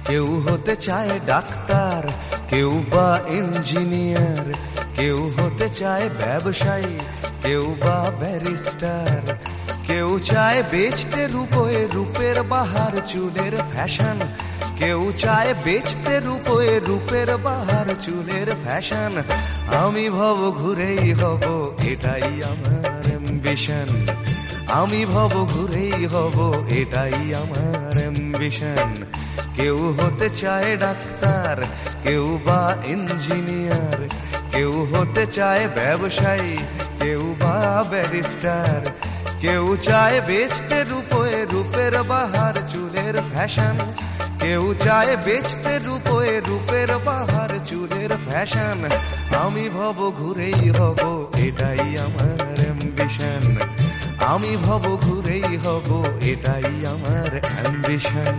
কেউ হতে চায় ডাক্তার, কেউ বা ইঞ্জিনিয়ার, কেউ হতে চায় ব্যবসায়ী, কেউ বা ব্যারিস্টার, কেউ চায় বেচতে রূপে রূপের বাহার চুলের ফ্যাশন, কেউ চায় বেচতে রূপে রূপের বাহার চুলের ফ্যাশন। আমি ভব ঘুরেই হব, এটাই আমার অ্যাম্বিশন। আমি ভব ঘুরেই হব, এটাই আমার অ্যাম্বিশন। কেউ হতে চায় ডাক্তার, কেউ বা ইঞ্জিনিয়ার, কেউ হতে চায় ব্যবসায়ী, কেউ বা ব্যারিস্টার, কেউ চায় বেচতে রূপে রূপের বাহার চুলের ফ্যাশন, কেউ চায় বেচতে রূপে রূপের বাহার চুলের ফ্যাশন। আমি ভব ঘুরেই হব, এটাই আমার অ্যাম্বিশন। আমি ভব ঘুরেই হব, এটাই আমার অ্যাম্বিশন।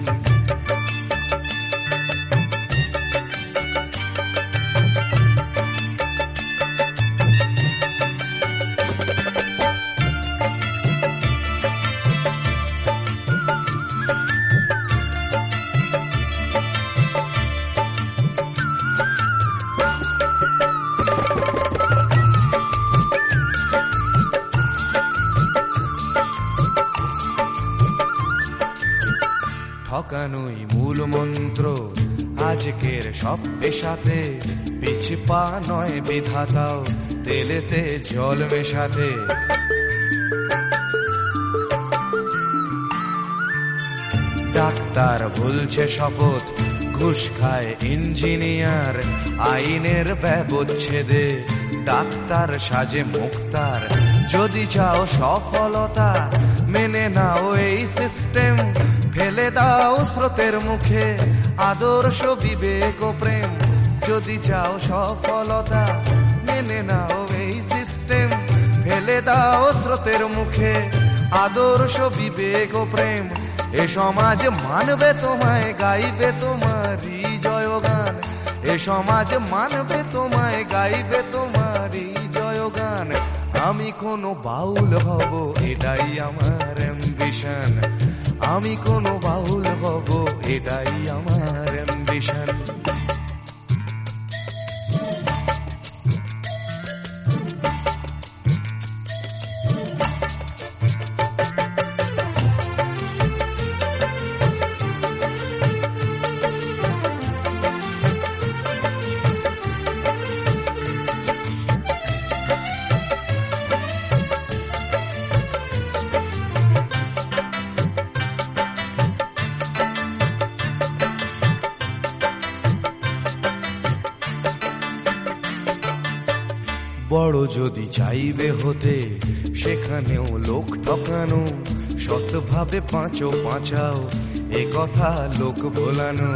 ঠকানোই মূল মন্ত্র আজকের সব পেশাতে, পিছে পা নয় বিধাতাও তেলেতে জল মেশাতে। ডাক্তার বলছে শপথ, ঘুষ খায় ইঞ্জিনিয়ার, আইনের ব্যবচ্ছেদে ডাক্তার সাজে মুক্তার। যদি চাও সফলতা মেনে নাও এই সিস্টেম, ফেলে দাও স্রোতের মুখে আদর্শ বিবেক ও প্রেম। যদি চাও সফলতা মেনে নাও এই সিস্টেম, ফেলে দাও স্রোতের মুখে আদর্শ বিবেক ও প্রেম। এ সমাজ মানবে তোমায়, গাইবে তোমারই জয়গান। এ সমাজ মানবে তোমায়, গাইবে তোমারই জয়গান। আমি কোনো বাউল হব, এটাই আমার অ্যাম্বিশন। আমি কোনো বাউল হব, এটাই আমার অ্যাম্বিশন। বড় যদি চাইবে হতে, সেখানেও লোক ঠকানো, সৎভাবে পাঁচো পাঁচাও, এ কথা লোক ভোলানো।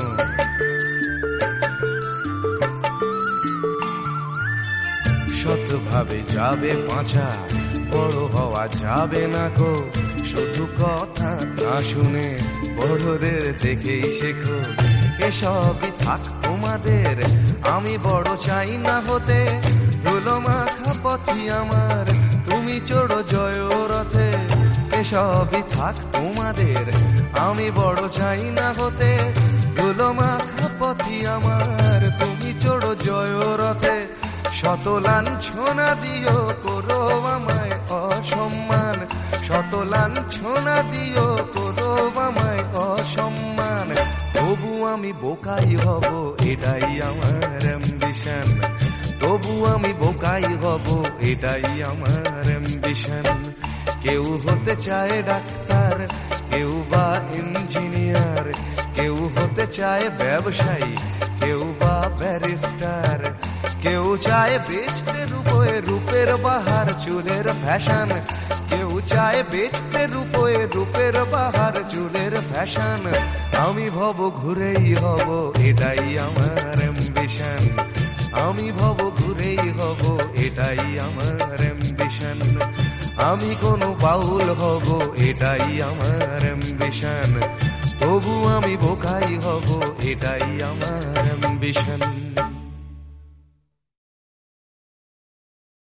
সৎভাবে যাবে পাঁচা, বড় হওয়া যাবে না গো। শুধু কথা না শুনে বড়দের দেখেই শেখো। এসবই থাক তোমাদের, আমি বড় চাই না হতে। ধুলো মাখা পথি আমার, তুমি চড়ো জয় রথে। এসবই থাক তোমাদের, আমি বড় চাই না হতে। ধুলো মাখা পথি আমার, তুমি চড়ো জয় রথে। শত লাঞ্ছনা দিও, করো আমায় অসম্মান। শত লাঞ্ছনা দিও, করো আমায় অসম্মান। তবু আমি বোকাই হব, এটাই আমার অ্যাম্বিশন। তবু আমি বোকাই হব, এটাই আমার অ্যাম্বিশন। কেউ হতে চায় ডাক্তার, কেউ বা ইঞ্জিনিয়ার, কেউ হতে চায় ব্যবসায়ী, কেউ বা ব্যারিস্টার, কেউ চায় বেচতে রূপে রূপের বাহার চুলের ফ্যাশন, কেউ চায় বেচতে রূপে রূপের বাহার চুলের ফ্যাশন। আমি ভব ঘুরেই হব, এটাই আমার অ্যাম্বিশন। আমি ভব ঘুরেই হব, এটাই আমার অ্যাম্বিশন। আমি কোনো বাউল হব, এটাই আমার অ্যাম্বিশন। তবু আমি বোকাই হব, এটাই আমার অ্যাম্বিশন।